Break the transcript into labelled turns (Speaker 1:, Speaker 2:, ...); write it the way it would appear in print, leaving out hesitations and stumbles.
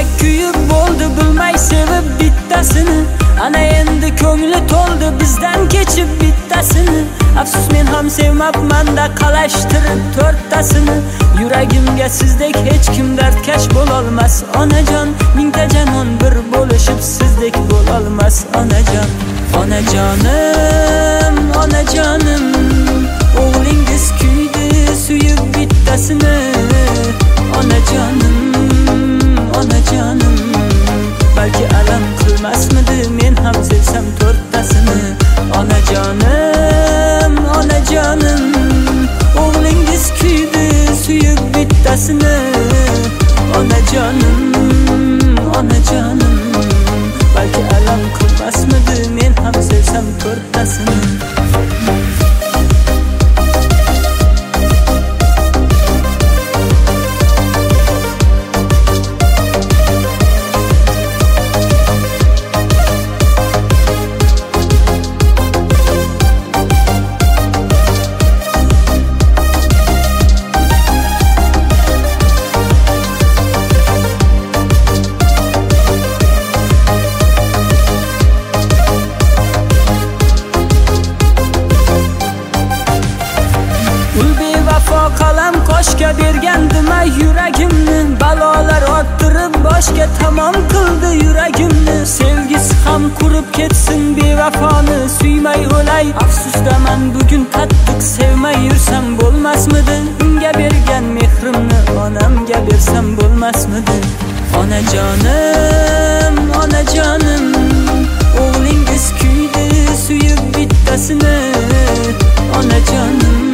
Speaker 1: yurak kuyib bo'ldi bilmay sevib bittasini. Ana endi ko'ngli to'ldi bizdan kechib bittasini. Afsus men ham sevmabman-da qalashtirib to'rttasini. Yuragimga sizdek hech kim dardkash bo'lolmas onajon. Mingta janon bir bo'lishib sizdek bo'lolmas onajon. Onajonim, onajonim, o'g'lingiz kuydi suyib bittasini. Onajonim, onajonim, balki alam qilmasmidi men ham sevsam to'rttasini. Onajonim, onajonim, o'g'lingiz kuydi suyib bittasini. Onajonim, onajonim, balki alam qilmasmidi men ham sevsam to'rttasini. Qalam qoshga bergandim yuragimni, balolar orttirib boshga tamom qildi yuragimni. Sevgisi ham qurib ketsin bevafoni, suymay o'lay afsusdaman bugun qattiq sevmay yursam bo'lmasmidi? Unga bergan mehrimni onamga bersam bo'lmasmidi? Onajonim, onajonim, o'g'lingiz kuydi suyib bittasini. Onajonim,